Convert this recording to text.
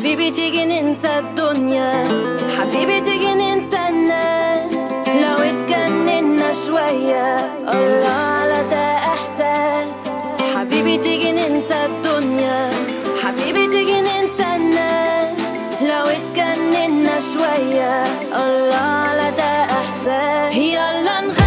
حبيبي تيجي ننسى الدنيا، حبيبي تيجي ننسى الناس، لو اتجننا شوية الله على ده إحساس. حبيبي تيجي ننسى الدنيا، حبيبي تيجي ننسى الناس، لو اتجننا شوية الله على ده إحساس. يلا